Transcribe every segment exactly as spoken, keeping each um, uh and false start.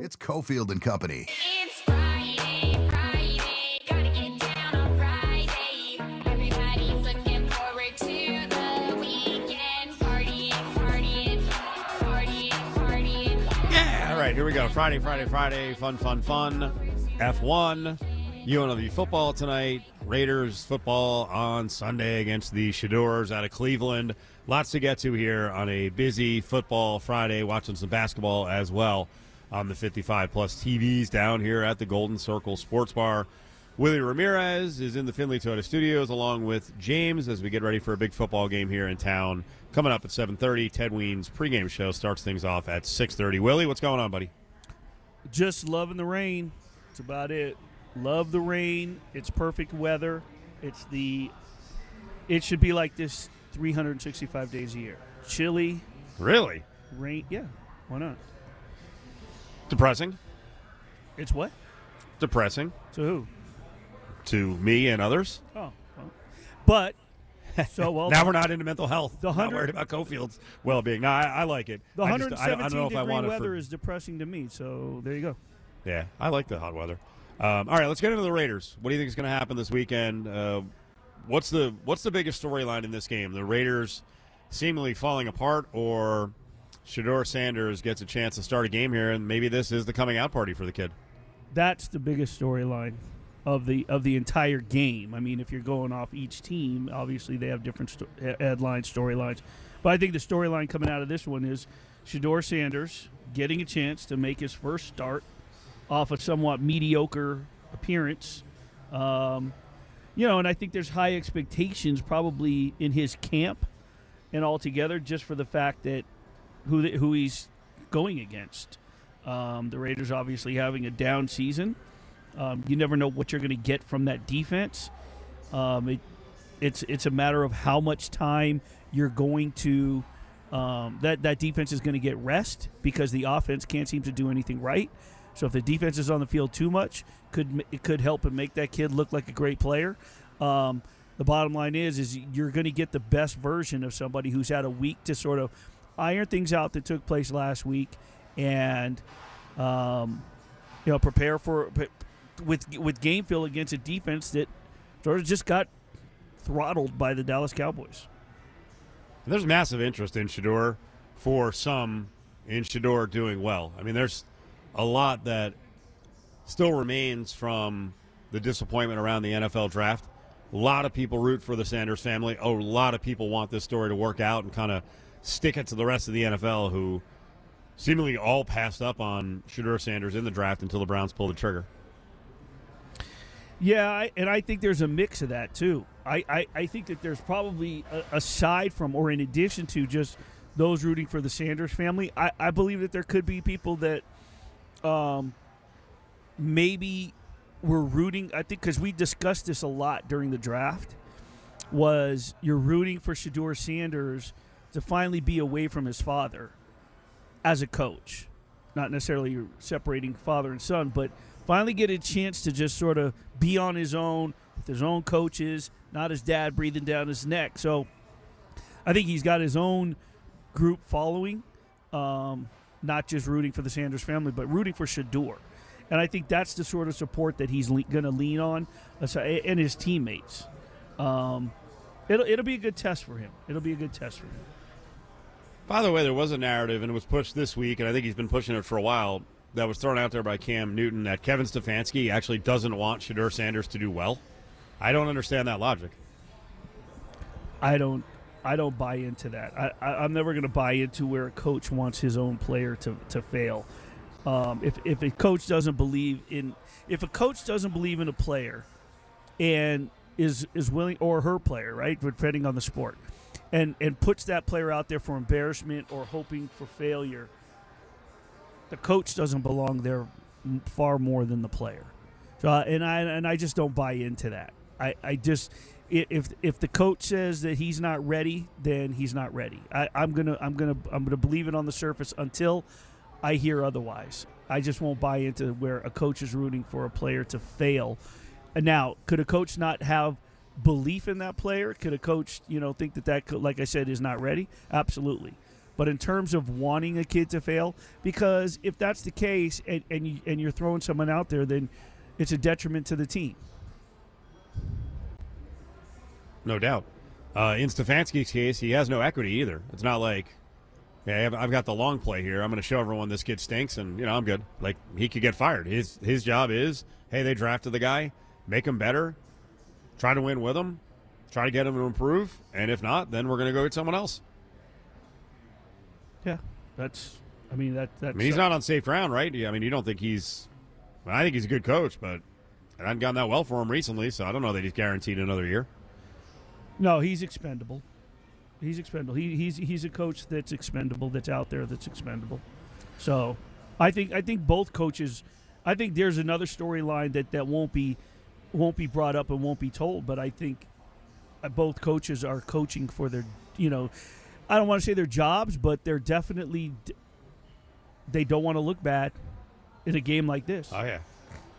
It's Cofield and Company. It's Friday, Friday, gotta get down on Friday. Everybody's looking forward to the weekend. Partying, partying, partying, partying. Yeah, all right, here we go. Friday, Friday, Friday. Fun, fun, fun. F one. U N L V football tonight. Raiders football on Sunday against the Shadors out of Cleveland. Lots to get to here on a busy football Friday. Watching some basketball as well on the fifty-five plus T Vs down here at the Golden Circle Sports Bar. Willie Ramirez is in the Findlay Toyota Studios along with James as we get ready for a big football game here in town. Coming up at seven thirty, Ted Ween's pregame show starts things off at six thirty. Willie, what's going on, buddy? Just loving the rain. That's about it. Love the rain. It's perfect weather. It's the. It should be like this three hundred sixty-five days a year. Chilly. Really? Rain. Yeah. Why not? Depressing? It's what? Depressing. To who? To me and others. Oh. Well. But. So well. Now we're not into mental health. The I'm not worried about Cofield's well-being. No, I, I like it. The I just, I don't, I don't know if I degree want it weather for, is depressing to me. So there you go. Yeah, I like the hot weather. Um, all right, let's get into the Raiders. What do you think is going to happen this weekend? Uh, what's the what's the biggest storyline in this game? The Raiders seemingly falling apart, or Shedeur Sanders gets a chance to start a game here, and maybe this is the coming out party for the kid? That's the biggest storyline of the of the entire game. I mean, if you're going off each team, obviously they have different sto- headline storylines. But I think the storyline coming out of this one is Shedeur Sanders getting a chance to make his first start off a somewhat mediocre appearance. Um, you know, and I think there's high expectations probably in his camp and altogether just for the fact that who the, who he's going against. Um, the Raiders obviously having a down season. Um, you never know what you're going to get from that defense. Um, it, it's it's a matter of how much time you're going to um, that that defense is going to get rest because the offense can't seem to do anything right. So if the defense is on the field too much, could it could help and make that kid look like a great player. Um, the bottom line is, is you're going to get the best version of somebody who's had a week to sort of iron things out that took place last week, and um, you know prepare for with with game feel against a defense that sort of just got throttled by the Dallas Cowboys. And there's massive interest in Shedeur for some in Shedeur doing well. I mean, there's a lot that still remains from the disappointment around the N F L draft. A lot of people root for the Sanders family. A lot of people want this story to work out and kind of stick it to the rest of the N F L, who seemingly all passed up on Shedeur Sanders in the draft until the Browns pulled the trigger. Yeah, I, and I think there's a mix of that, too. I, I, I think that there's probably, a, aside from or in addition to just those rooting for the Sanders family, I, I believe that there could be people that Um, maybe we're rooting, I think, because we discussed this a lot during the draft, was you're rooting for Shedeur Sanders to finally be away from his father as a coach. Not necessarily separating father and son, but finally get a chance to just sort of be on his own with his own coaches, not his dad breathing down his neck. So I think he's got his own group following. Um Not just rooting for the Sanders family, but rooting for Shedeur. And I think that's the sort of support that he's le- going to lean on, uh, and his teammates. Um, it'll, it'll be a good test for him. It'll be a good test for him. By the way, there was a narrative, and it was pushed this week, and I think he's been pushing it for a while, that was thrown out there by Cam Newton, that Kevin Stefanski actually doesn't want Shedeur Sanders to do well. I don't understand that logic. I don't I don't buy into that. I, I, I'm never going to buy into where a coach wants his own player to, to fail. Um, if if a coach doesn't believe in if a coach doesn't believe in a player and is is willing, or her player, right, depending on the sport, and and puts that player out there for embarrassment or hoping for failure, the coach doesn't belong there far more than the player. So uh, and I and I just don't buy into that. I, I just if if the coach says that he's not ready, then he's not ready. I, I'm gonna I'm gonna I'm gonna believe it on the surface until I hear otherwise. I just won't buy into where a coach is rooting for a player to fail. And now, could a coach not have belief in that player? Could a coach, you know, think that that, like I said, is not ready? Absolutely. but in terms of wanting a kid to fail, because if that's the case and, and, you, and you're throwing someone out there, then it's a detriment to the team. No doubt. Uh, in Stefanski's case, he has no equity either. It's not like, yeah, I've, I've got the long play here. I'm going to show everyone this kid stinks, and, you know, I'm good. Like, he could get fired. His his job is, hey, they drafted the guy, make him better, try to win with him, try to get him to improve, and if not, then we're going to go get someone else. Yeah, that's, I mean, that that's. I mean, he's not on safe ground, right? I mean, you don't think he's, well, I think he's a good coach, but it hasn't gone that well for him recently, so I don't know that he's guaranteed another year. No, he's expendable. He's expendable. He, he's he's a coach that's expendable. That's out there. That's expendable. So, I think I think both coaches. I think there's another storyline that, that won't be won't be brought up and won't be told. But I think both coaches are coaching for their. You know, I don't want to say their jobs, but they're definitely. They don't want to look bad in a game like this. Oh yeah.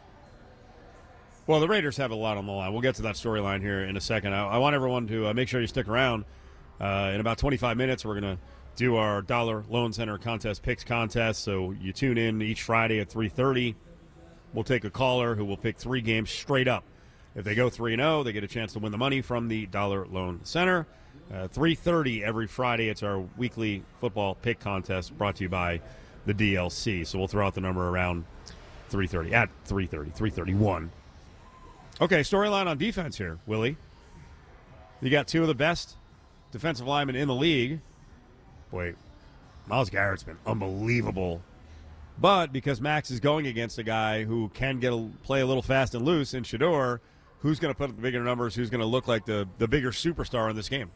Well, the Raiders have a lot on the line. We'll get to that storyline here in a second. I, I want everyone to uh, make sure you stick around. Uh, in about twenty-five minutes, we're going to do our Dollar Loan Center contest picks contest. So you tune in each Friday at three thirty. We'll take a caller who will pick three games straight up. If they go three and oh, they get a chance to win the money from the Dollar Loan Center. Uh, three thirty every Friday. It's our weekly football pick contest brought to you by the D L C. So we'll throw out the number around three thirty, at three thirty, three thirty-one. Okay, storyline on defense here, Willie. You got two of the best defensive linemen in the league. Boy, Myles Garrett's been unbelievable. But because Max is going against a guy who can get a, play a little fast and loose in Shedeur, who's going to put up the bigger numbers, who's going to look like the, the bigger superstar in this game?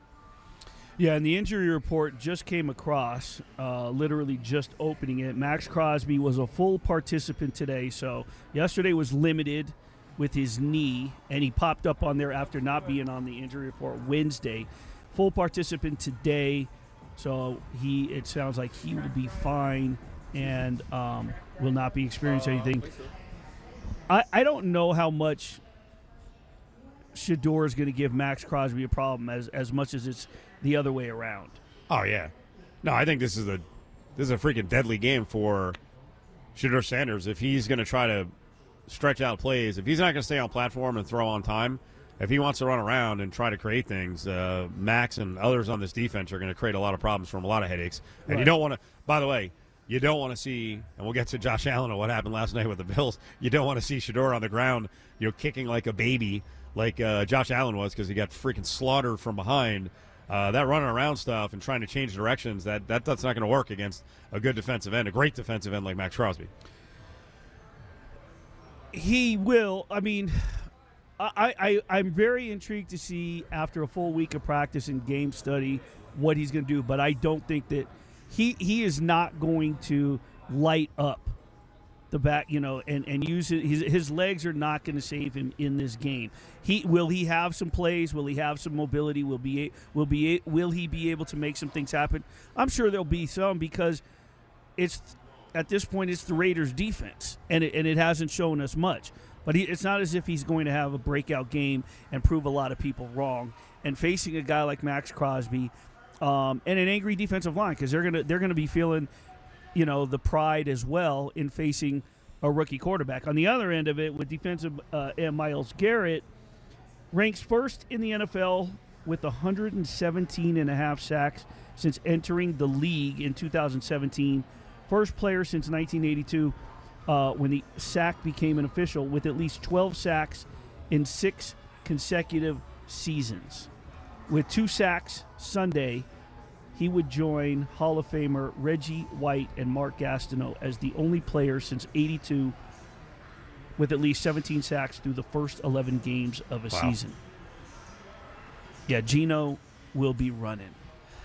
Yeah, and the injury report just came across, uh, literally just opening it. Max Crosby was a full participant today, so yesterday was limited with his knee, and he popped up on there after not being on the injury report Wednesday. Full participant today, so he. It sounds like he will be fine and um, will not be experiencing anything. I, I don't know how much Shedeur is going to give Max Crosby a problem as, as much as it's the other way around. Oh, yeah. No, I think this is a this is a freaking deadly game for Shedeur Sanders. If he's going to try to stretch out plays, if he's not going to stay on platform and throw on time, if he wants to run around and try to create things, uh, Max and others on this defense are going to create a lot of problems for him, a lot of headaches. And right. You don't want to, by the way, you don't want to see, and we'll get to Josh Allen and what happened last night with the Bills, you don't want to see Shedeur on the ground, you know, kicking like a baby like uh, Josh Allen was because he got freaking slaughtered from behind. Uh, that running around stuff and trying to change directions, that, that that's not going to work against a good defensive end, a great defensive end like Max Crosby. He will. I mean, I, I, I'm very intrigued to see after a full week of practice and game study what he's going to do, but I don't think that he he is not going to light up the back, you know, and, and use it. His, his legs are not going to save him in this game. He will he have some plays? Will he have some mobility? Will be will be will he be able to make some things happen? I'm sure there'll be some because it's. At this point, it's the Raiders' defense, and it, and it hasn't shown us much. But he, it's not as if he's going to have a breakout game and prove a lot of people wrong. And facing a guy like Max Crosby um, and an angry defensive line, because they're gonna they're gonna be feeling, you know, the pride as well in facing a rookie quarterback. On the other end of it, with defensive uh, and Myles Garrett ranks first in the N F L with one hundred seventeen and a half sacks since entering the league in two thousand seventeen. First player since nineteen eighty-two uh, when the sack became an official with at least twelve sacks in six consecutive seasons. With two sacks Sunday, he would join Hall of Famer Reggie White and Mark Gastineau as the only player since eighty-two with at least seventeen sacks through the first eleven games of a wow. season. Yeah, Geno will be running.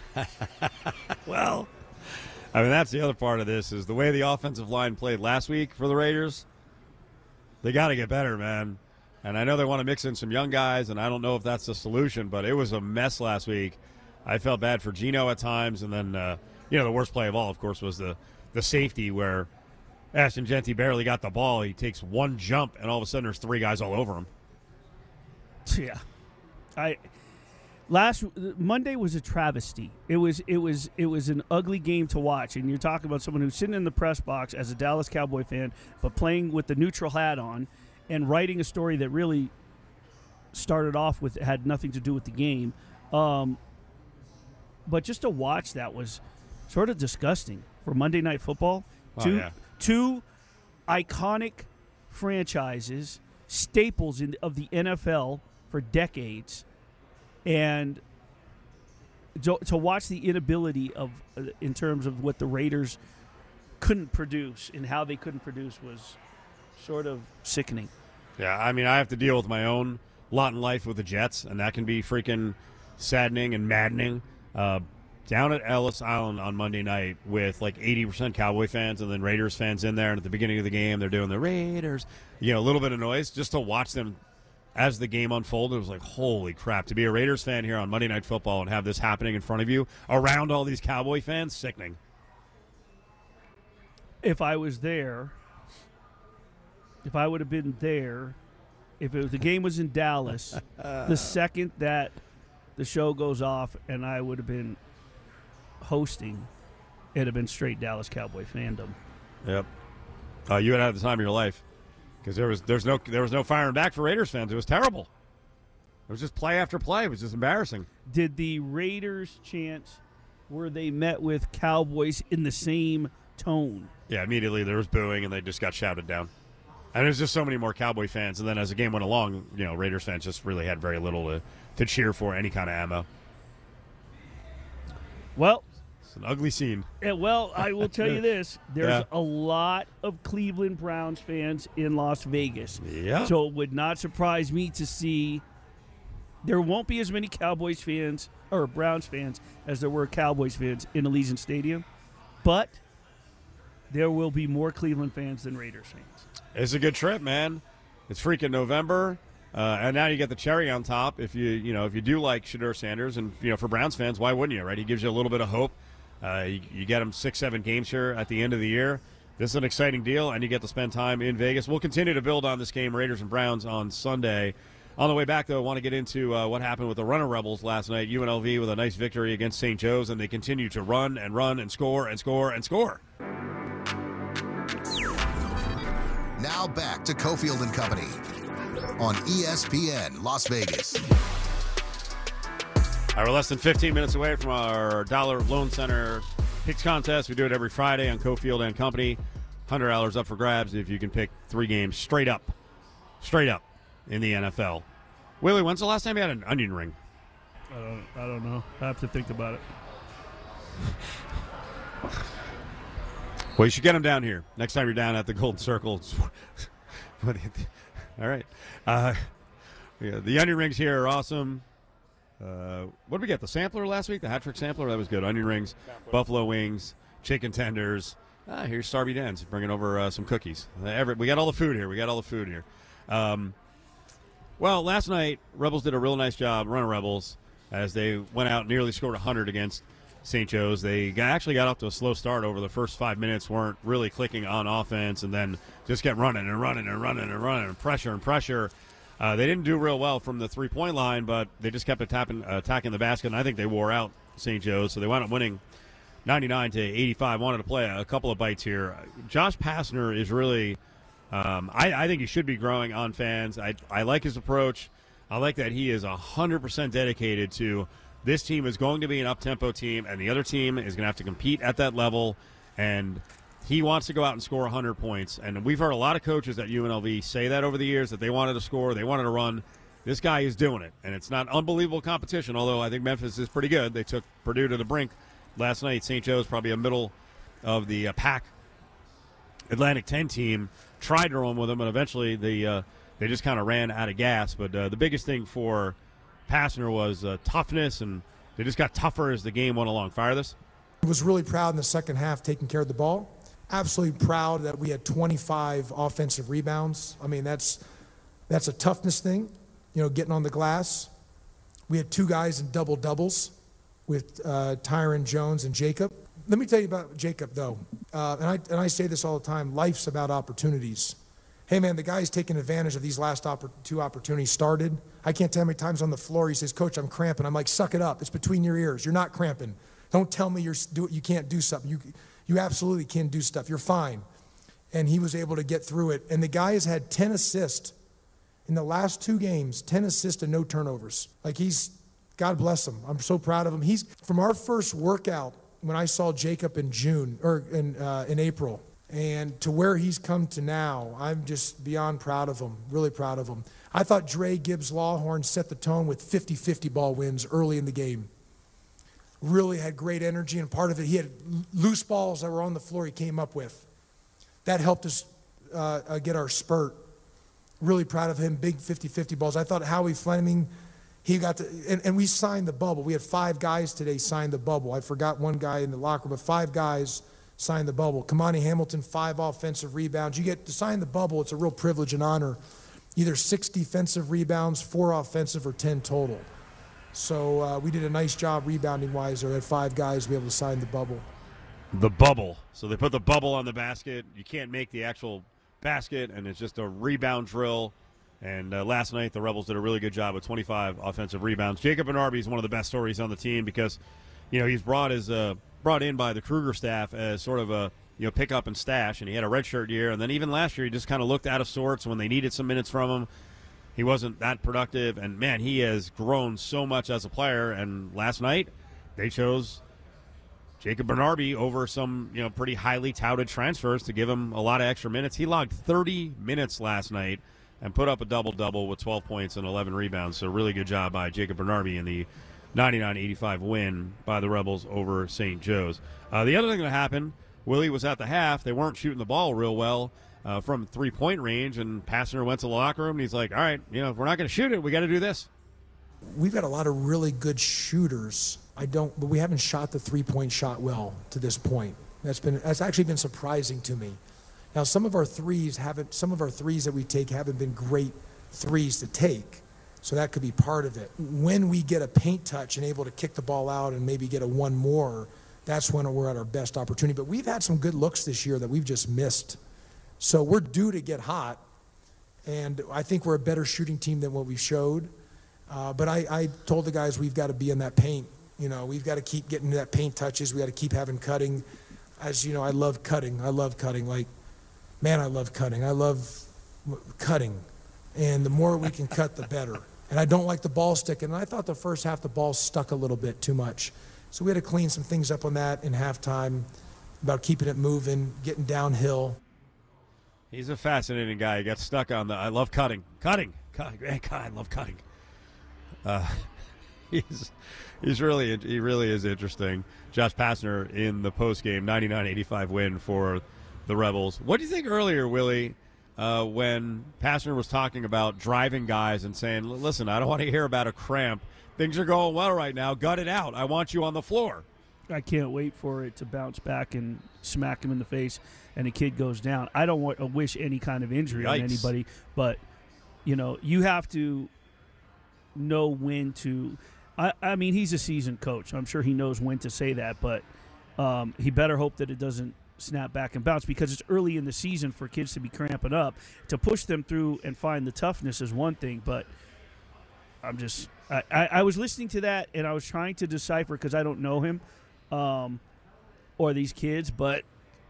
Well, I mean, that's the other part of this is the way the offensive line played last week for the Raiders. They got to get better, man. And I know they want to mix in some young guys, and I don't know if that's the solution, but it was a mess last week. I felt bad for Geno at times, and then, uh, you know, the worst play of all, of course, was the, the safety where Ashton Genty barely got the ball. He takes one jump, and all of a sudden there's three guys all over him. Yeah. I last Monday was a travesty. It was it was it was an ugly game to watch. And you're talking about someone who's sitting in the press box as a Dallas Cowboy fan, but playing with the neutral hat on and writing a story that really started off with had nothing to do with the game. Um, but just to watch that was sort of disgusting for Monday Night Football. Oh, two yeah. two iconic franchises, staples in, of the N F L for decades, and to, to watch the inability of, uh, in terms of what the Raiders couldn't produce and how they couldn't produce was sort of sickening. Yeah, I mean, I have to deal with my own lot in life with the Jets, and that can be freaking saddening and maddening. Uh, down at Ellis Island on Monday night with like eighty percent Cowboy fans and then Raiders fans in there, and at the beginning of the game they're doing the Raiders, you know, a little bit of noise just to watch them as the game unfolded. It was like, holy crap, to be a Raiders fan here on Monday Night Football and have this happening in front of you around all these Cowboy fans, sickening. If I was there, if I would have been there, if it was, the game was in Dallas, the second that the show goes off and I would have been hosting, it'd have been straight Dallas Cowboy fandom. Yep. Uh, you had had the time of your life because there was there's no there was no firing back for Raiders fans. It was terrible. It was just play after play. It was just embarrassing. Did the Raiders chant, were they met with Cowboys in the same tone? Yeah, immediately there was booing and they just got shouted down. And there's just so many more Cowboy fans. And then as the game went along, you know, Raiders fans just really had very little to, to cheer for, any kind of ammo. Well, it's an ugly scene. Yeah, well, I will tell you this. There's Yeah. a lot of Cleveland Browns fans in Las Vegas. Yeah. So it would not surprise me to see there won't be as many Cowboys fans or Browns fans as there were Cowboys fans in Allegiant Stadium. But there will be more Cleveland fans than Raiders fans. It's a good trip, man. It's freaking November. Uh, and now you get the cherry on top. If you you know if you do like Shedeur Sanders, and you know for Browns fans, why wouldn't you? Right? He gives you a little bit of hope. Uh, you, you get him six, seven games here at the end of the year. This is an exciting deal, and you get to spend time in Vegas. We'll continue to build on this game, Raiders and Browns, on Sunday. On the way back, though, I want to get into uh, what happened with the Runner Rebels last night. U N L V with a nice victory against Saint Joe's, and they continue to run and run and score and score and score. Now back to Cofield and Company on E S P N Las Vegas. All right, we're less than fifteen minutes away from our Dollar Loan Center Picks Contest. We do it every Friday on Cofield and Company. one hundred dollars up for grabs if you can pick three games straight up. Straight up in the N F L. Willie, when's the last time you had an onion ring? I don't I don't know. I have to think about it. Well, you should get them down here. Next time you're down at the Golden Circle. All right. Uh, yeah, the onion rings here are awesome. Uh, what did we get? The sampler last week? The hat trick sampler? That was good. Onion rings, buffalo wings, chicken tenders. Ah, here's Starby Dan's bringing over uh, some cookies. Uh, every, we got all the food here. We got all the food here. Um, well, last night, Rebels did a real nice job, Runner Rebels, as they went out and nearly scored one hundred against Saint Joe's. They got, actually got off to a slow start over the first five minutes, weren't really clicking on offense, and then just kept running and running and running and running and pressure and pressure. Uh, they didn't do real well from the three-point line, but they just kept attacking, uh, attacking the basket, and I think they wore out Saint Joe's, so they wound up winning ninety-nine to eighty-five. Wanted to play a couple of bites here. Josh Pastner is really um, – I, I think he should be growing on fans. I, I like his approach. I like that he is one hundred percent dedicated to this team is going to be an up-tempo team, and the other team is going to have to compete at that level, and – he wants to go out and score one hundred points, and we've heard a lot of coaches at U N L V say that over the years, that they wanted to score, they wanted to run. This guy is doing it, and it's not unbelievable competition, although I think Memphis is pretty good. They took Purdue to the brink last night. Saint Joe's probably a middle of the uh, pack Atlantic ten team, tried to run with them, and eventually they, uh, they just kind of ran out of gas. But uh, the biggest thing for Pastner was uh, toughness, and they just got tougher as the game went along. Fire this. I was really proud in the second half taking care of the ball. Absolutely proud that we had twenty-five offensive rebounds. I mean, that's that's a toughness thing, you know, getting on the glass. We had two guys in double doubles with uh, Tyron Jones and Jacob. Let me tell you about Jacob, though, uh, and I and I say this all the time. Life's about opportunities, hey, man, the guy's taking advantage of these last oppor- two opportunities started. I can't tell how many times on the floor he says, Coach, I'm cramping. I'm like, suck it up. It's between your ears. You're not cramping. Don't tell me you're do, you can't do something. You, you absolutely can do stuff. You're fine. And he was able to get through it. And the guy has had ten assists in the last two games, ten assists and no turnovers. Like he's, God bless him. I'm so proud of him. He's, from our first workout, when I saw Jacob in June, or in, uh, in April, and to where he's come to now, I'm just beyond proud of him, really proud of him. I thought Dre Gibbs Lawhorn set the tone with fifty-fifty ball wins early in the game. Really had great energy, and part of it, he had loose balls that were on the floor he came up with. That helped us uh, uh, get our spurt. Really proud of him, big fifty-fifty balls. I thought Howie Fleming, he got to, and, and we signed the bubble. We had five guys today sign the bubble. I forgot one guy in the locker room, but five guys signed the bubble. Kamani Hamilton, five offensive rebounds. You get to sign the bubble, it's a real privilege and honor. Either six defensive rebounds, four offensive, or ten total. So uh, we did a nice job rebounding-wise. There had five guys to be able to sign the bubble. The bubble. So they put the bubble on the basket. You can't make the actual basket, and it's just a rebound drill. And uh, last night, the Rebels did a really good job with twenty-five offensive rebounds. Jacob Bernardi is one of the best stories on the team because, you know, he's brought as uh, brought in by the Kruger staff as sort of a, you know, pick up and stash, and he had a redshirt year. And then even last year, he just kind of looked out of sorts when they needed some minutes from him. He wasn't that productive, and, man, he has grown so much as a player. And last night, they chose Jacob Bernardi over some, you know, pretty highly touted transfers to give him a lot of extra minutes. He logged thirty minutes last night and put up a double-double with twelve points and eleven rebounds. So really good job by Jacob Bernardi in the ninety-nine eighty-five win by the Rebels over Saint Joe's. Uh, the other thing that happened, Willie was at the half. They weren't shooting the ball real well uh, from three-point range, and Pastner went to the locker room, and he's like, all right, you know, if we're not going to shoot it, we got to do this. We've got a lot of really good shooters. I don't, but we haven't shot the three-point shot well to this point. That's been, that's actually been surprising to me. Now, some of our threes haven't, some of our threes that we take haven't been great threes to take. So that could be part of it. When we get a paint touch and able to kick the ball out and maybe get a one more, that's when we're at our best opportunity. But we've had some good looks this year that we've just missed. So we're due to get hot. And I think we're a better shooting team than what we showed. Uh, but I, I told the guys we've got to be in that paint. You know, we've got to keep getting that paint touches. We got to keep having cutting. As you know, I love cutting. I love cutting. Like, man, I love cutting. I love cutting. And the more we can cut, the better. And I don't like the ball sticking. And I thought the first half the ball stuck a little bit too much. So we had to clean some things up on that in halftime about keeping it moving, getting downhill. He's a fascinating guy. He got stuck on the, I love cutting. Cutting. Cutting. Man, God, I love cutting. Uh, he's he's really, he really is interesting. Josh Pastner in the postgame ninety-nine eighty-five win for the Rebels. What do you think earlier, Willie, uh, when Pastner was talking about driving guys and saying, listen, I don't want to hear about a cramp. Things are going well right now. Gut it out. I want you on the floor. I can't wait for it to bounce back and smack him in the face and the kid goes down. I don't want, wish any kind of injury Yikes. on anybody, but, you know, you have to know when to I, – I mean, he's a seasoned coach. I'm sure he knows when to say that, but um, he better hope that it doesn't snap back and bounce because it's early in the season for kids to be cramping up. To push them through and find the toughness is one thing, but I'm just – I, I, I was listening to that, and I was trying to decipher because I don't know him um, or these kids. But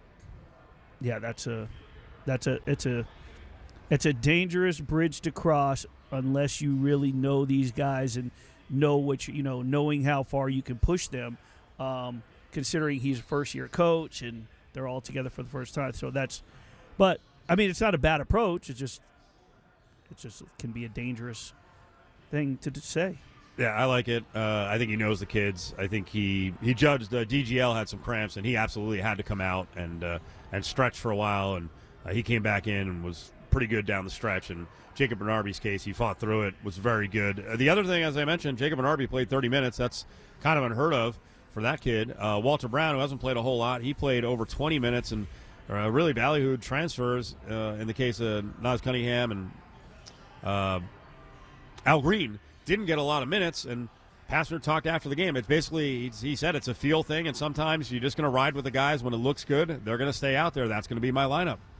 yeah, that's a that's a it's a it's a dangerous bridge to cross unless you really know these guys and know what you, you know, knowing how far you can push them. Um, considering he's a first year coach and they're all together for the first time, so that's. But I mean, it's not a bad approach. It's just it just can be a dangerous thing to say. Yeah, I like it. Uh, I think he knows the kids. I think he he judged uh, D G L had some cramps, and he absolutely had to come out and uh, and stretch for a while. And uh, he came back in and was pretty good down the stretch. And Jacob Bernardi's case, he fought through it, was very good. Uh, the other thing, as I mentioned, Jacob Bernardi played thirty minutes. That's kind of unheard of for that kid. Uh, Walter Brown, who hasn't played a whole lot, he played over twenty minutes, and uh, really ballyhooed transfers uh, in the case of Naz Cunningham and uh, Al Green. Didn't get a lot of minutes, and Pastner talked after the game. It's basically, he said it's a feel thing, and sometimes you're just going to ride with the guys when it looks good. They're going to stay out there. That's going to be my lineup.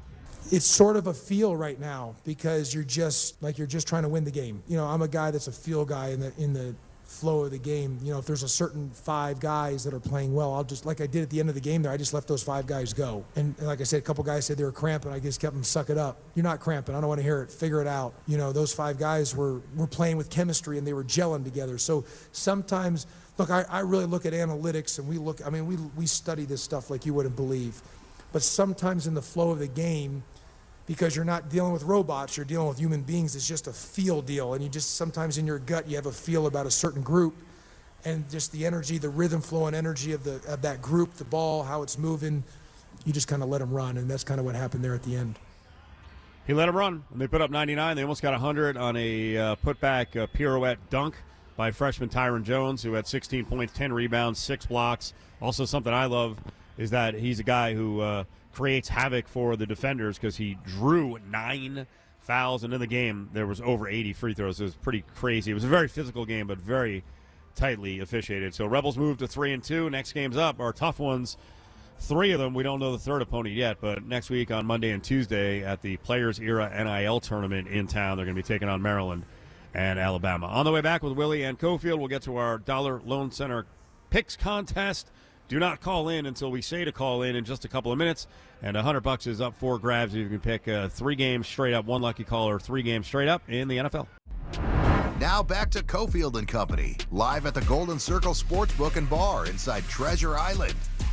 it's sort of a feel right now because you're just like you're just trying to win the game. You know, I'm a guy that's a feel guy in the in the flow of the game. You know, if there's a certain five guys that are playing well, I'll just, like I did at the end of the game there, I just let those five guys go. And, and like I said, a couple guys said they were cramping. I just kept them, suck it up. You're not cramping. I don't want to hear it. Figure it out. You know, those five guys were, were playing with chemistry and they were gelling together. So sometimes, look, I, I really look at analytics and we look, I mean, we, we study this stuff like you wouldn't believe. But sometimes in the flow of the game, because you're not dealing with robots, you're dealing with human beings, it's just a feel deal. And you just, sometimes in your gut, you have a feel about a certain group and just the energy, the rhythm flow and energy of, the, of that group, the ball, how it's moving, you just kind of let them run. And that's kind of what happened there at the end. He let them run. And they put up ninety-nine. They almost got one hundred on a uh, putback uh, pirouette dunk by freshman Tyron Jones, who had sixteen points, ten rebounds, six blocks. Also something I love is that he's a guy who uh, – creates havoc for the defenders because he drew nine fouls, and in the game there was over eighty free throws. It was pretty crazy. It was a very physical game, but very tightly officiated. So Rebels move to three and two. Next games up are tough ones. Three of them, we don't know the third opponent yet, but next week on Monday and Tuesday at the Players Era N I L tournament in town, they're going to be taking on Maryland and Alabama. On the way back with Willie and Cofield, we'll get to our Dollar Loan Center picks contest. Do not call in until we say to call in in just a couple of minutes. And one hundred bucks is up for grabs. You can pick uh, three games straight up, one lucky caller, three games straight up in the N F L. Now back to Cofield and Company, live at the Golden Circle Sportsbook and Bar inside Treasure Island.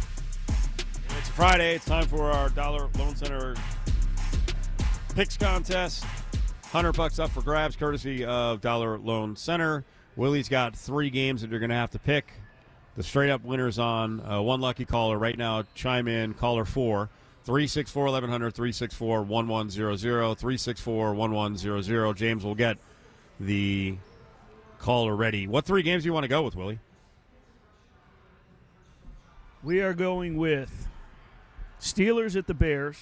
It's Friday. It's time for our Dollar Loan Center picks contest. one hundred bucks up for grabs, courtesy of Dollar Loan Center. Willie's got three games that you're going to have to pick. The straight-up winners on uh, one lucky caller right now. Chime in, caller four, three six four, eleven hundred, three six four, one one zero zero, three six four, one one zero zero. James will get the caller ready. What three games do you want to go with, Willie? We are going with Steelers at the Bears.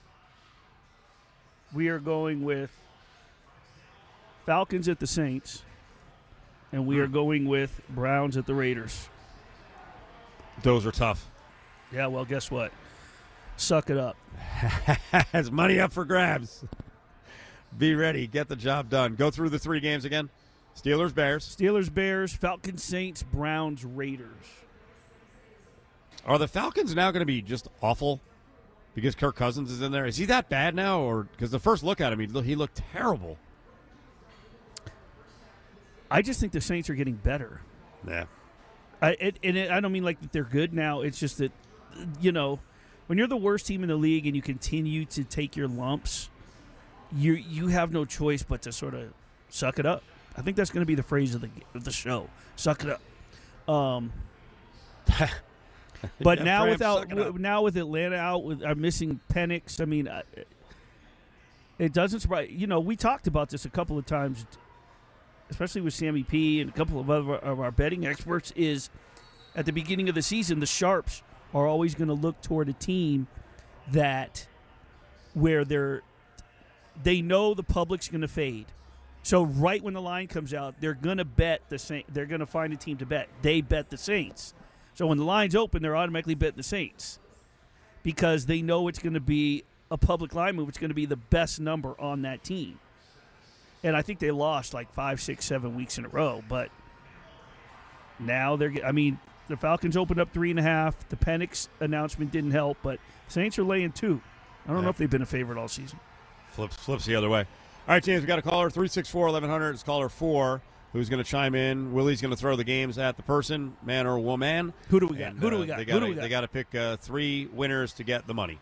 We are going with Falcons at the Saints. And we are going with Browns at the Raiders. Those are tough. Yeah, well, guess what? Suck it up. Has money up for grabs. Be ready. Get the job done. Go through the three games again. Steelers, Bears. Steelers, Bears, Falcons, Saints, Browns, Raiders. Are the Falcons now going to be just awful because Kirk Cousins is in there? Is he that bad now? Or because the first look at him, he, he looked terrible. I just think the Saints are getting better. Yeah. I it, and it, I don't mean like that they're good now. It's just that, you know, when you're the worst team in the league and you continue to take your lumps, you you have no choice but to sort of suck it up. I think that's going to be the phrase of the of the show. Suck it up. Um, but yeah, now Bram, without w- now with Atlanta out, with I'm missing Penix. I mean, I, it doesn't surprise. You know, we talked about this a couple of times, especially with Sammy P and a couple of other of our betting experts, is at the beginning of the season, the sharps are always going to look toward a team that where they're they know the public's going to fade. So right when the line comes out, they're going to bet the Saints. They're going to find a team to bet. They bet the Saints. So when the line's open, they're automatically betting the Saints because they know it's going to be a public line move. It's going to be the best number on that team. And I think they lost like five, six, seven weeks in a row. But now they're – I mean, the Falcons opened up three and a half. The Penix announcement didn't help. But Saints are laying two. I don't yeah. know if they've been a favorite all season. Flips, flips the other way. All right, James, we got a caller, three six four, eleven hundred. It's caller four who's going to chime in. Willie's going to throw the games at the person, man or woman. Who do we got? And, Who do uh, we got? They Who gotta, do we got? They got to pick uh, three winners to get the money.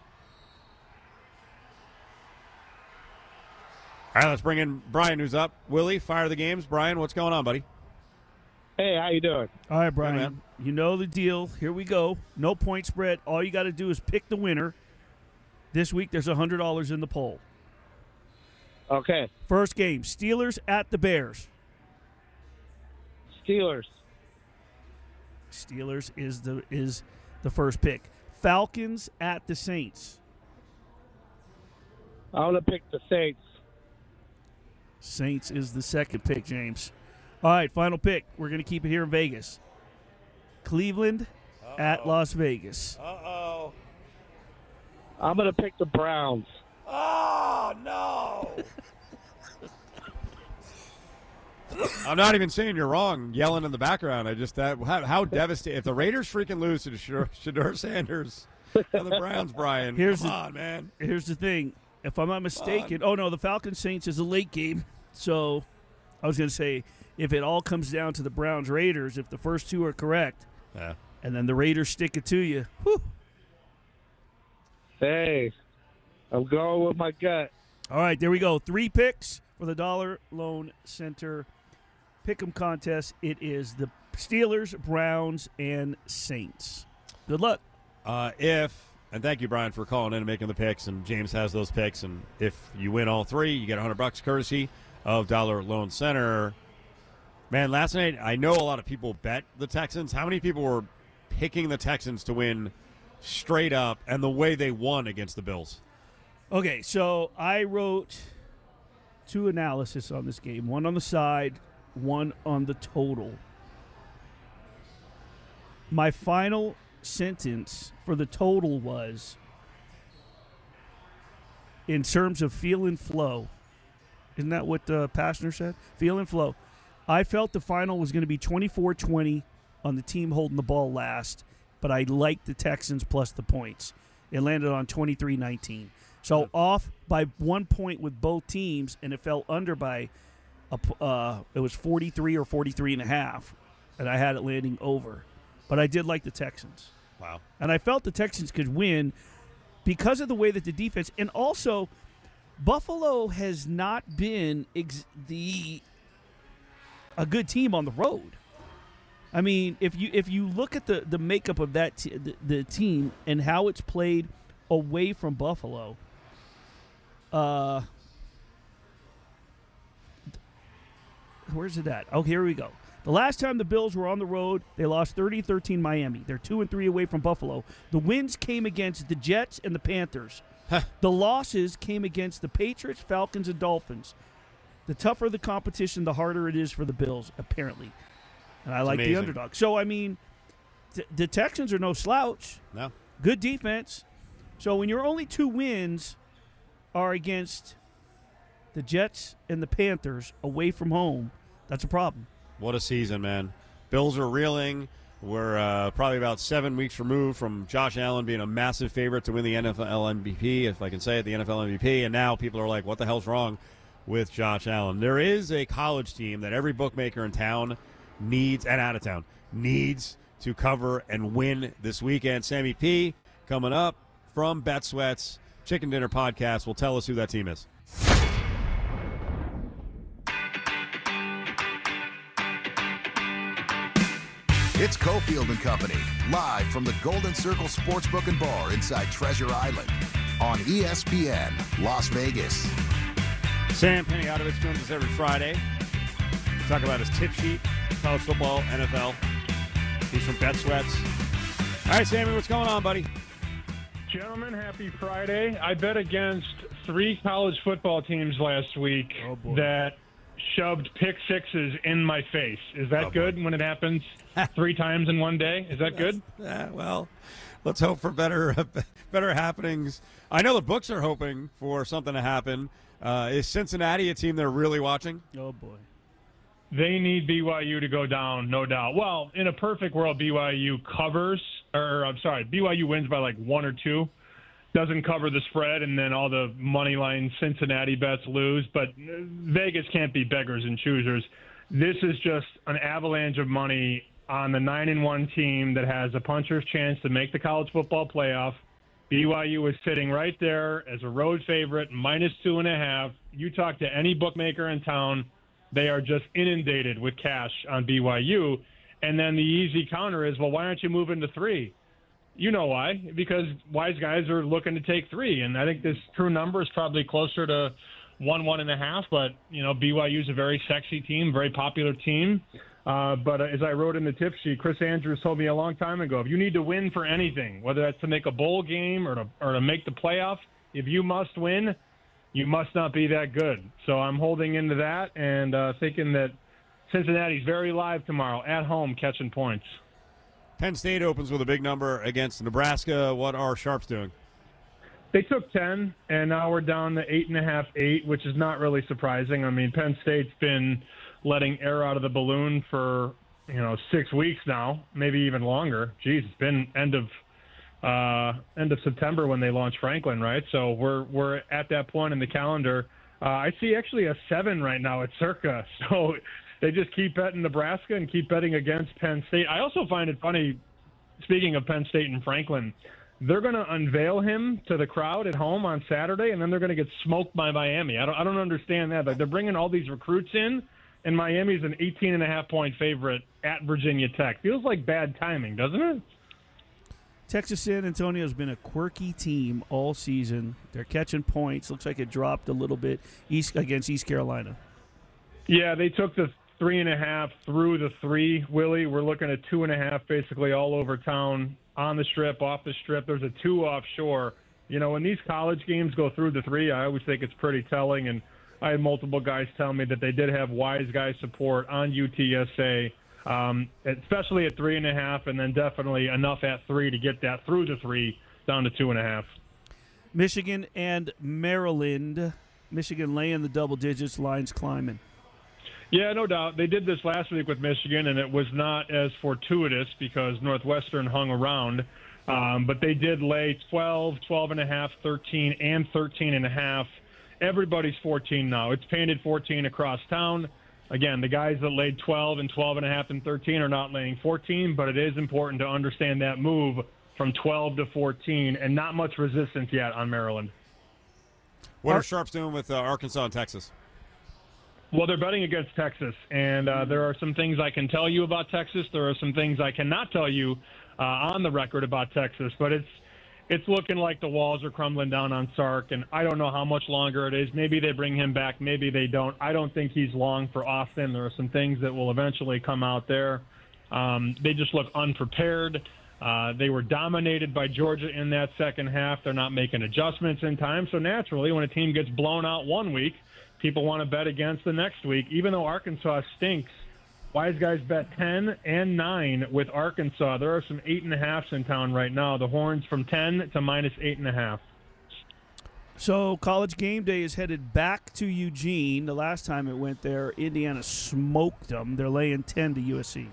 All right, let's bring in Brian, who's up. Willie, fire the games. Brian, what's going on, buddy? Hey, how you doing? All right, Brian. man. You know the deal. Here we go. No point spread. All you got to do is pick the winner. This week, there's one hundred dollars in the poll. Okay. First game, Steelers at the Bears. Steelers. Steelers is the is the first pick. Falcons at the Saints. I'm going to pick the Saints. Saints is the second pick, James. All right, final pick. We're going to keep it here in Vegas. Cleveland Uh-oh. at Las Vegas. Uh-oh. I'm going to pick the Browns. Oh! no. I'm not even saying you're wrong, yelling in the background. I just that how, how devastating. If the Raiders freaking lose to Shedeur, Shedeur Sanders and the Browns, Brian, Here's come the- on, man. Here's the thing. If I'm not mistaken, oh, no, the Falcons-Saints is a late game. So I was going to say, if it all comes down to the Browns-Raiders, if the first two are correct, Yeah. and then the Raiders stick it to you, whew. Hey, I'm going with my gut. All right, there we go. Three picks for the Dollar Loan Center Pick'em contest. It is the Steelers, Browns, and Saints. Good luck. Uh, if and thank you, Brian, for calling in and making the picks. And James has those picks. And if you win all three, you get a hundred bucks courtesy of Dollar Loan Center. Man, last night I know a lot of people bet the Texans. How many people were picking the Texans to win straight up, and the way they won against the Bills? Okay, so I wrote two analysis on this game. One on the side, one on the total. My final sentence for the total was, in terms of feel and flow, isn't that what uh, Pastner said? Feel and flow. I felt the final was going to be twenty-four twenty on the team holding the ball last, but I liked the Texans plus the points. It landed on twenty-three nineteen. So Yeah. off by one point with both teams, and it fell under by, a, p- uh, it was forty-three or forty-three and a half, and I had it landing over. But I did like the Texans. Wow. And I felt the Texans could win because of the way that the defense, and also Buffalo has not been ex- the a good team on the road. I mean, if you if you look at the, the makeup of that t- the, the team and how it's played away from Buffalo, uh, where's it at? Oh, here we go. The last time the Bills were on the road, they lost thirty thirteen Miami. They're two and three away from Buffalo. The wins came against the Jets and the Panthers. The losses came against the Patriots, Falcons, and Dolphins. The tougher the competition, the harder it is for the Bills, apparently. And I like amazing. the underdog. So, I mean, t- the Texans are no slouch. No. Good defense. So when your only two wins are against the Jets and the Panthers away from home, that's a problem. What a season, man. Bills are reeling. We're uh, probably about seven weeks removed from Josh Allen being a massive favorite to win the N F L M V P, if I can say it, the N F L M V P. And now people are like, what the hell's wrong with Josh Allen? There is a college team that every bookmaker in town needs, and out of town, needs to cover and win this weekend. Sammy P coming up from Bet Sweats Chicken Dinner Podcast will tell us who that team is. It's Cofield and Company, live from the Golden Circle Sportsbook and Bar inside Treasure Island on E S P N Las Vegas. Sam Panayotovich joins us every Friday. We talk about his tip sheet, college football, N F L. He's from Bet Sweats. All right, Sammy, what's going on, buddy? Gentlemen, happy Friday. I bet against three college football teams last week Oh, boy. that shoved pick sixes in my face. Is that Oh, boy. good when it happens three times in one day? Is that good? Uh, well, let's hope for better better happenings. I know the books are hoping for something to happen. Uh, is Cincinnati a team they're really watching? Oh, boy. They need B Y U to go down, no doubt. Well, in a perfect world, B Y U covers, or I'm sorry, B Y U wins by like one or two, doesn't cover the spread, and then all the money line Cincinnati bets lose. But Vegas can't be beggars and choosers. This is just an avalanche of money on the nine and one team that has a puncher's chance to make the college football playoff. B Y U is sitting right there as a road favorite, minus two and a half. You talk to any bookmaker in town, they are just inundated with cash on B Y U. And then the easy counter is, well, why aren't you moving to three? You know why? Because wise guys are looking to take three. And I think this true number is probably closer to one, one and a half. But, you know, B Y U is a very sexy team, very popular team. Uh, but as I wrote in the tip sheet, Chris Andrews told me a long time ago, if you need to win for anything, whether that's to make a bowl game or to, or to make the playoff, if you must win, you must not be that good. So I'm holding into that and uh, thinking that Cincinnati's very live tomorrow, at home, catching points. Penn State opens with a big number against Nebraska. What are Sharps doing? They took ten, and now we're down to eight and a half, eight, which is not really surprising. I mean, Penn State's been letting air out of the balloon for, you know, six weeks now, maybe even longer. Geez, it's been end of uh, end of September when they launched Franklin, right? So we're we're at that point in the calendar. Uh, I see actually a seven right now at Circa. So they just keep betting Nebraska and keep betting against Penn State. I also find it funny, speaking of Penn State and Franklin, they're going to unveil him to the crowd at home on Saturday, and then they're going to get smoked by Miami. I don't, I don't understand that. Like, they're bringing all these recruits in, and Miami's an eighteen and a half point favorite at Virginia Tech. Feels like bad timing, doesn't it? Texas San Antonio has been a quirky team all season. They're catching points. Looks like it dropped a little bit East against East Carolina. Yeah, they took the three and a half through the three, Willie. We're looking at two and a half basically all over town, on the strip, off the strip. There's a two offshore. You know, when these college games go through the three, I always think it's pretty telling. And I had multiple guys tell me that they did have wise guy support on U T S A, um, especially at three and a half, and then definitely enough at three to get that through the three down to two and a half. Michigan and Maryland. Michigan laying the double digits, lines climbing. Yeah, no doubt. They did this last week with Michigan, and it was not as fortuitous because Northwestern hung around. Um, but they did lay twelve, twelve and a half, thirteen, and thirteen and a half. Everybody's fourteen now. It's painted fourteen across town. Again, the guys that laid twelve and twelve and a half and thirteen are not laying fourteen, but it is important to understand that move from twelve to fourteen, and not much resistance yet on Maryland. What are Sharps doing with uh, Arkansas and Texas? Well, they're betting against Texas, and uh, there are some things I can tell you about Texas. There are some things I cannot tell you uh, on the record about Texas, but it's it's looking like the walls are crumbling down on Sark, and I don't know how much longer it is. Maybe they bring him back, maybe they don't. I don't think he's long for Austin. There are some things that will eventually come out there. Um, they just look unprepared. Uh, they were dominated by Georgia in that second half. They're not making adjustments in time, so naturally when a team gets blown out one week, people want to bet against the next week. Even though Arkansas stinks, wise guys bet ten and nine with Arkansas. There are some eight and a halfs in town right now. The Horns from ten to minus eight and a half. So College Game Day is headed back to Eugene. The last time it went there, Indiana smoked them. They're laying ten to U S C.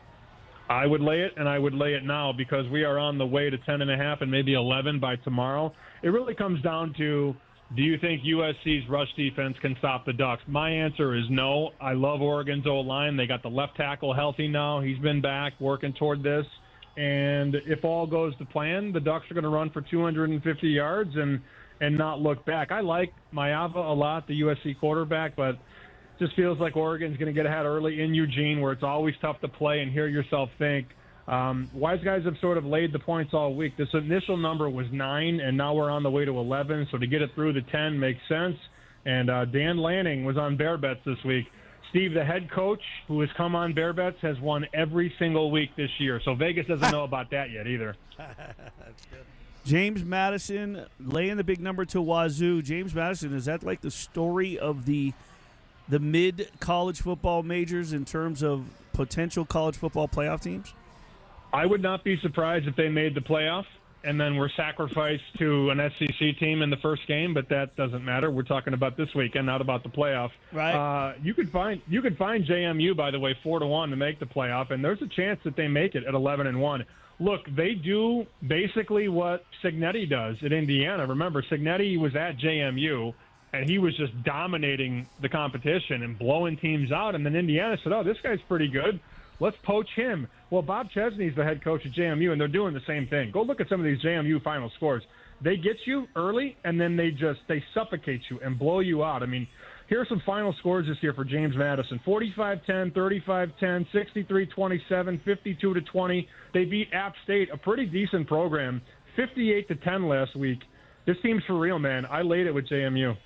I would lay it, and I would lay it now because we are on the way to ten and a half and maybe eleven by tomorrow. It really comes down to, do you think U S C's rush defense can stop the Ducks? My answer is no. I love Oregon's O-line. They got the left tackle healthy now. He's been back working toward this. And if all goes to plan, the Ducks are going to run for two hundred fifty yards and, and not look back. I like Maeva a lot, the U S C quarterback, but it just feels like Oregon's going to get ahead early in Eugene where it's always tough to play and hear yourself think. Um, wise guys have sort of laid the points all week. This initial number was nine, and now we're on the way to eleven. So to get it through the ten makes sense. And uh, Dan Lanning was on Bear Bets this week. Steve, the head coach who has come on Bear Bets, has won every single week this year. So Vegas doesn't know about that yet either. That's good. James Madison laying the big number to Wazoo. James Madison, is that like the story of the the mid college football majors in terms of potential college football playoff teams? I would not be surprised if they made the playoff and then were sacrificed to an S E C team in the first game, but that doesn't matter. We're talking about this weekend, not about the playoff. Right. Uh, you could find you could find J M U, by the way, four to one to make the playoff, and there's a chance that they make it at eleven and one. Look, they do basically what Cignetti does at Indiana. Remember, Cignetti was at J M U, and he was just dominating the competition and blowing teams out, and then Indiana said, "Oh, this guy's pretty good. Let's poach him." Well, Bob Chesney's the head coach at J M U, and they're doing the same thing. Go look at some of these J M U final scores. They get you early, and then they just they suffocate you and blow you out. I mean, here are some final scores this year for James Madison: forty-five ten, thirty-five ten, sixty-three twenty-seven, fifty-two to twenty. They beat App State, a pretty decent program, fifty-eight to ten last week. This team's for real, man. I laid it with J M U.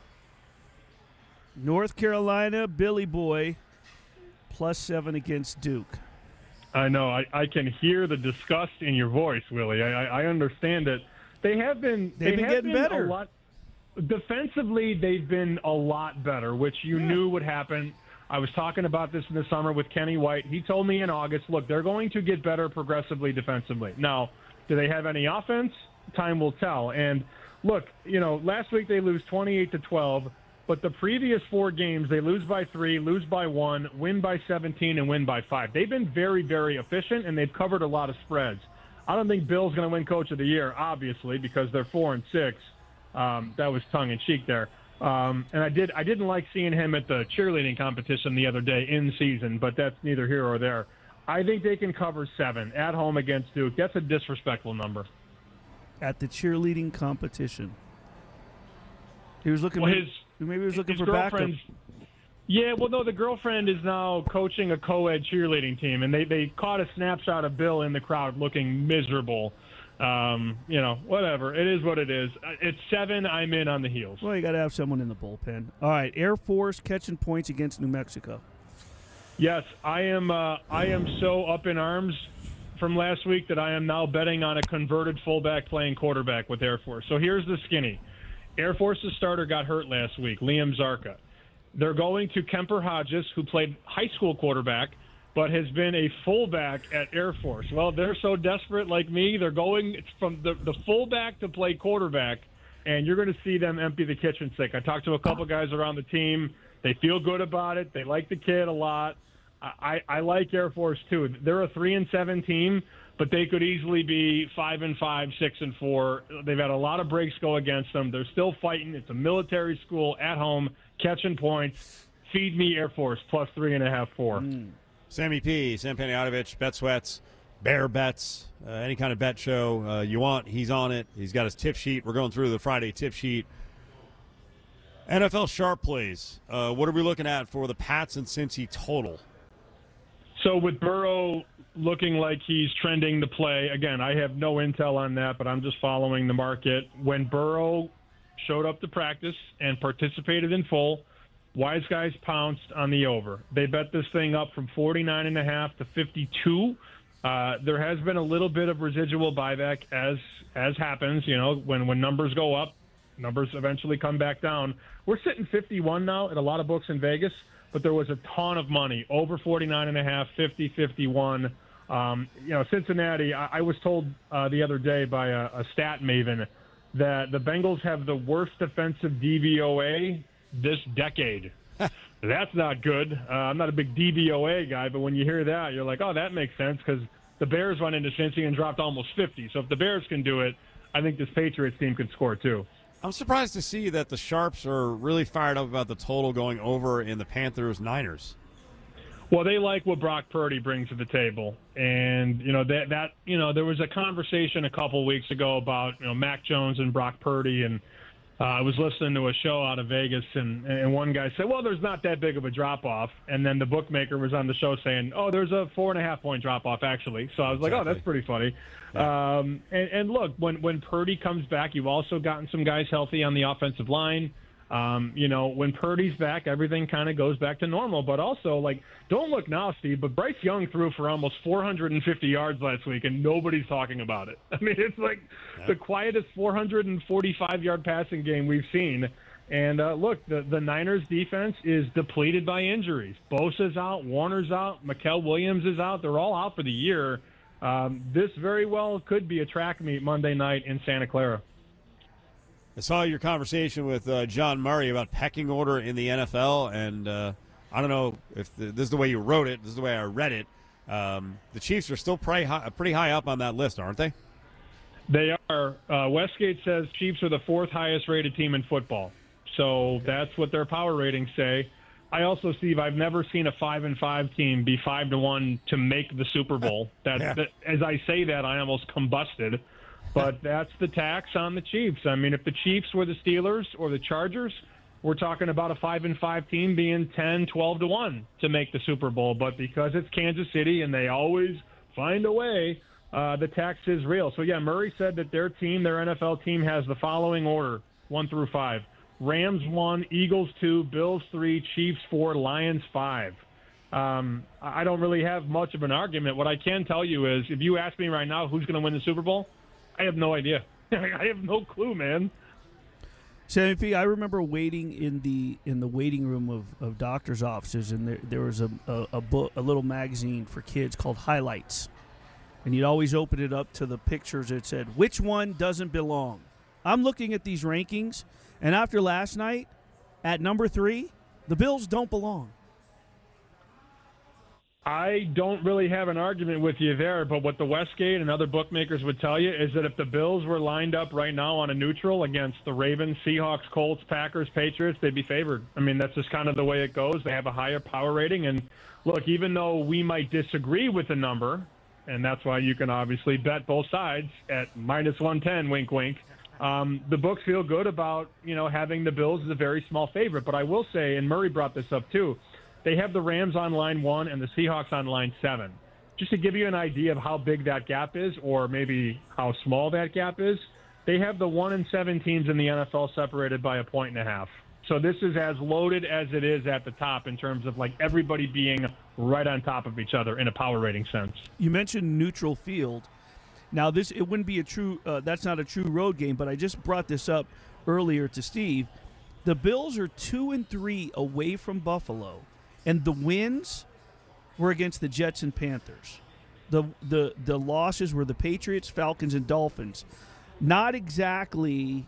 North Carolina, Billy Boy, plus seven against Duke. I know. I, I can hear the disgust in your voice, Willie. I, I, I understand it. They have been. They've they been have getting been better. A lot, defensively, they've been a lot better, which you Yeah. knew would happen. I was talking about this in the summer with Kenny White. He told me in August, look, they're going to get better progressively defensively. Now, do they have any offense? Time will tell. And look, you know, last week they lose twenty-eight to twelve, but the previous four games they lose by three, lose by one, win by seventeen, and win by five. They've been very, very efficient, and they've covered a lot of spreads. I don't think Bill's going to win Coach of the Year, obviously, because they're four and six. Um, that was tongue in cheek there. Um, and I did I didn't like seeing him at the cheerleading competition the other day in season, but that's neither here or there. I think they can cover seven at home against Duke. That's a disrespectful number. At the cheerleading competition, he was looking. Well, maybe, his, maybe he was looking his for backup. girlfriend's- Yeah, well, no, the girlfriend is now coaching a co-ed cheerleading team, and they, they caught a snapshot of Bill in the crowd looking miserable. Um, you know, whatever. It is what it is. It's seven. I'm in on the heels. Well, you got to have someone in the bullpen. All right, Air Force catching points against New Mexico. Yes, I am. Uh, I am so up in arms from last week that I am now betting on a converted fullback playing quarterback with Air Force. So here's the skinny. Air Force's starter got hurt last week, Liam Zarka. They're going to Kemper Hodges, who played high school quarterback, but has been a fullback at Air Force. Well, they're so desperate like me. They're going from the, the fullback to play quarterback, and you're going to see them empty the kitchen sink. I talked to a couple guys around the team. They feel good about it. They like the kid a lot. I, I like Air Force, too. They're a three and seven team, but they could easily be five and five, six and four. They've had a lot of breaks go against them. They're still fighting. It's a military school at home, catching points. Feed me Air Force plus three and a half, four. Mm. Sammy P, Sam Panayotovich, Bet Sweats, Bear Bets, uh, any kind of bet show uh, you want, he's on it. He's got his tip sheet. We're going through the Friday tip sheet. N F L sharp plays. Uh, what are we looking at for the Pats and Cincy total? So with Burrow looking like he's trending to play, again, I have no intel on that, but I'm just following the market. When Burrow showed up to practice and participated in full, Wise Guys pounced on the over. They bet this thing up from forty-nine and a half to fifty-two. Uh, there has been a little bit of residual buyback, as as happens. You know, when when numbers go up, numbers eventually come back down. We're sitting fifty-one now at a lot of books in Vegas, but there was a ton of money over forty-nine and a half, fifty, fifty-one. Um, you know, Cincinnati. I, I was told uh, the other day by a, a stat maven that the Bengals have the worst defensive D V O A this decade. That's not good. Uh, I'm not a big D V O A guy, but when you hear that, you're like, oh, that makes sense, because the Bears went into Cincy and dropped almost fifty. So if the Bears can do it, I think this Patriots team can score too. I'm surprised to see that the Sharps are really fired up about the total going over in the Panthers-Niners. Well, they like what Brock Purdy brings to the table, and you know that that you know there was a conversation a couple weeks ago about you know Mac Jones and Brock Purdy, and uh, I was listening to a show out of Vegas, and and one guy said, well, there's not that big of a drop off, and then the bookmaker was on the show saying, oh, there's a four and a half point drop off actually. So I was like, exactly. Oh, that's pretty funny. Yeah. Um, and, and look, when when Purdy comes back, you've also gotten some guys healthy on the offensive line. Um, you know, when Purdy's back, everything kind of goes back to normal. But also, like, don't look now, Steve, but Bryce Young threw for almost four hundred fifty yards last week, and nobody's talking about it. I mean, it's like yeah. the quietest four hundred forty-five yard passing game we've seen. And, uh, look, the, the Niners defense is depleted by injuries. Bosa's out, Warner's out, Mikael Williams is out. They're all out for the year. Um, this very well could be a track meet Monday night in Santa Clara. I saw your conversation with uh, John Murray about pecking order in the N F L, and uh, I don't know if the, this is the way you wrote it, this is the way I read it. Um, the Chiefs are still pretty high, pretty high up on that list, aren't they? They are. Uh, Westgate says Chiefs are the fourth highest rated team in football. So that's what their power ratings say. I also, Steve, I've never seen a five and five team be five to one to make the Super Bowl. That, yeah. that as I say that, I almost combusted. But that's the tax on the Chiefs. I mean, if the Chiefs were the Steelers or the Chargers, we're talking about a five and five team being ten, twelve to one to make the Super Bowl. But because it's Kansas City and they always find a way, uh, the tax is real. So, yeah, Murray said that their team, their N F L team, has the following order, one through five. Rams one, Eagles two, Bills three, Chiefs four, Lions five. Um, I don't really have much of an argument. What I can tell you is if you ask me right now who's going to win the Super Bowl, I have no idea. I have no clue, man. Sammy P, I remember waiting in the in the waiting room of, of doctors' offices, and there there was a a, a book, a little magazine for kids called Highlights, and you'd always open it up to the pictures. It said, "Which one doesn't belong?" I'm looking at these rankings, and after last night, at number three, the Bills don't belong. I don't really have an argument with you there, but what the Westgate and other bookmakers would tell you is that if the Bills were lined up right now on a neutral against the Ravens, Seahawks, Colts, Packers, Patriots, they'd be favored. I mean, that's just kind of the way it goes. They have a higher power rating. And, look, even though we might disagree with the number, and that's why you can obviously bet both sides at minus one ten, wink, wink, um, the books feel good about, you know, having the Bills as a very small favorite. But I will say, and Murray brought this up too, they have the Rams on line one and the Seahawks on line seven. Just to give you an idea of how big that gap is, or maybe how small that gap is, they have the one and seven teams in the N F L separated by a point and a half. So this is as loaded as it is at the top in terms of like everybody being right on top of each other in a power rating sense. You mentioned neutral field. Now this it wouldn't be a true. Uh, that's not a true road game. But I just brought this up earlier to Steve. The Bills are two and three away from Buffalo. And the wins were against the Jets and Panthers. The the the losses were the Patriots, Falcons, and Dolphins. Not exactly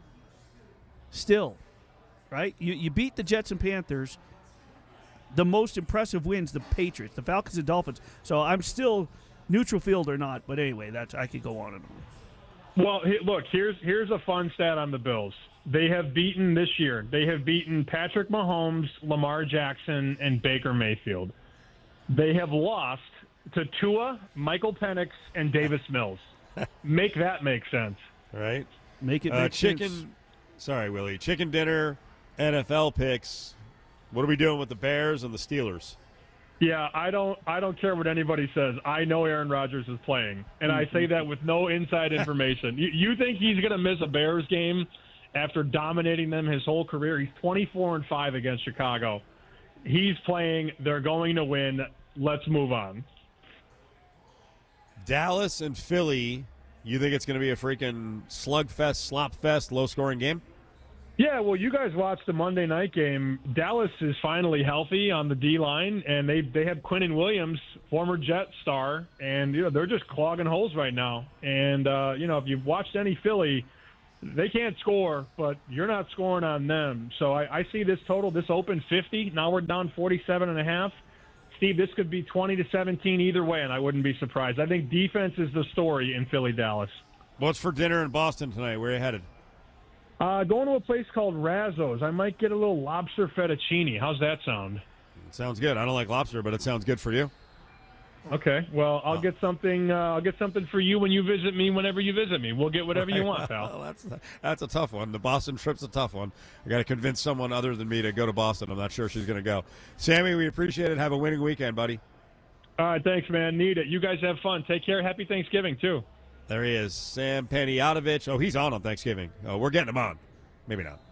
still, right? You you beat the Jets and Panthers. The most impressive wins, the Patriots, the Falcons, and Dolphins. So I'm still neutral field or not. But anyway, that's I could go on and on. Well, he- look, here's here's a fun stat on the Bills. They have beaten this year. They have beaten Patrick Mahomes, Lamar Jackson, and Baker Mayfield. They have lost to Tua, Michael Penix, and Davis Mills. Make that make sense. Right? Make it Uh, make chicken. sense. Sorry, Willie. Chicken dinner, N F L picks. What are we doing with the Bears and the Steelers? Yeah, I don't I don't care what anybody says. I know Aaron Rodgers is playing, and I say that with no inside information. You, you think he's going to miss a Bears game after dominating them his whole career? He's twenty-four and five against Chicago. He's playing. They're going to win. Let's move on. Dallas and Philly. You think it's going to be a freaking slugfest, slopfest, low-scoring game? Yeah, well, you guys watched the Monday night game. Dallas is finally healthy on the D-line, and they they have Quinnen Williams, former Jet star, and you know they're just clogging holes right now. And uh, you know if you've watched any Philly, they can't score, but you're not scoring on them. So I, I see this total, this open fifty. Now we're down forty-seven and a half. Steve, this could be twenty to seventeen either way, and I wouldn't be surprised. I think defense is the story in Philly, Dallas. What's for dinner in Boston tonight? Where are you headed? Uh, going to a place called Razzo's. I might get a little lobster fettuccine. How's that sound? It sounds good. I don't like lobster, but it sounds good for you. Okay. Well, I'll get something. Uh, I'll get something for you when you visit me. Whenever you visit me, we'll get whatever you want, pal. Well, that's that's a tough one. The Boston trip's a tough one. I got to convince someone other than me to go to Boston. I'm not sure she's going to go. Sammy, we appreciate it. Have a winning weekend, buddy. All right. Thanks, man. Need it. You guys have fun. Take care. Happy Thanksgiving too. There he is, Sam Panayotovich. Oh, he's on on Thanksgiving. Oh, we're getting him on. Maybe not.